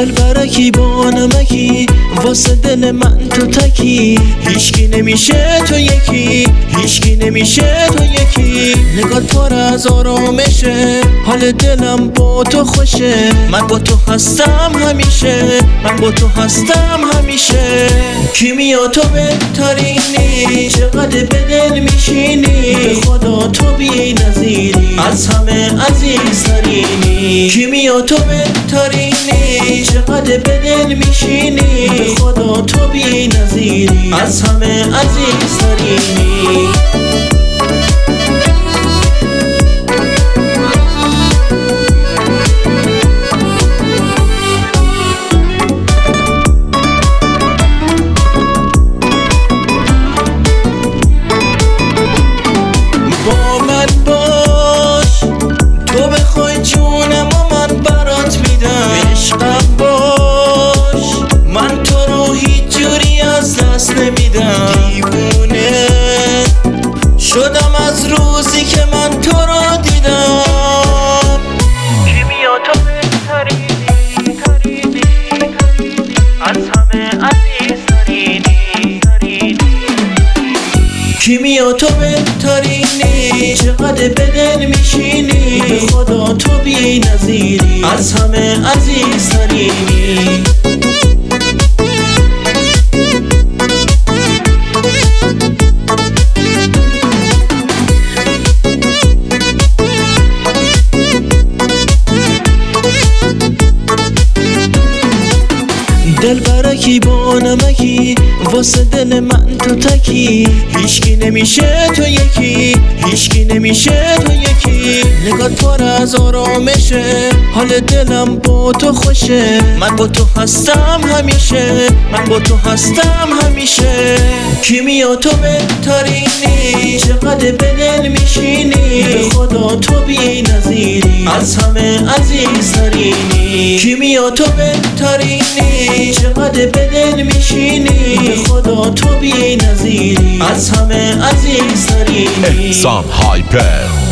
دل برکی با نمکی واسه دل من تو تکی، هیچکی نمیشه تو یکی، هیچکی نمیشه تو یکی. نگات پر از آرامشه، حال دلم با تو خوشه. من با تو هستم همیشه، من با تو هستم همیشه. کیمیا تو بهترینی، چقدر به دل میشینی، به خدا تو بی نظیری، از همه عزیزترینی. کیمیا تو بهترینی، چقدر به دل میشینی، به خدا تو بی نظیری، از همه عزیزترینی. با من باش، تو بخوای جونم و من برات میدم. عشقم باش، من تو رو هیچ جوری از دست نمیدم. دیوونه شدم از روزی که من تو رو دیدم. کیمیا تو بهترینی، ترینی، از همه عزیزترینی. کیمیا تو بهترینی، چقدر به دل میشینی، به خدا تو بی نظیری، از همه عزیزترینی. دل برکی با نمکی واسه دل من تو تکی، هیچکی نمیشه تو یکی، هیچکی نمیشه تو یکی. نگات پر از آرامشه، حال دلم با تو خوشه. من با تو هستم همیشه، من با تو هستم همیشه. کیمیا تو بهترینی، چقدر به دل میشینی، به خدا تو بی نظیری، از همه عزیزترینی. کیمیا تو بهترینی، چقدر به دل میشینی، به خدا تو بی نظیری، از همه عزیزترینی. احسان هایپر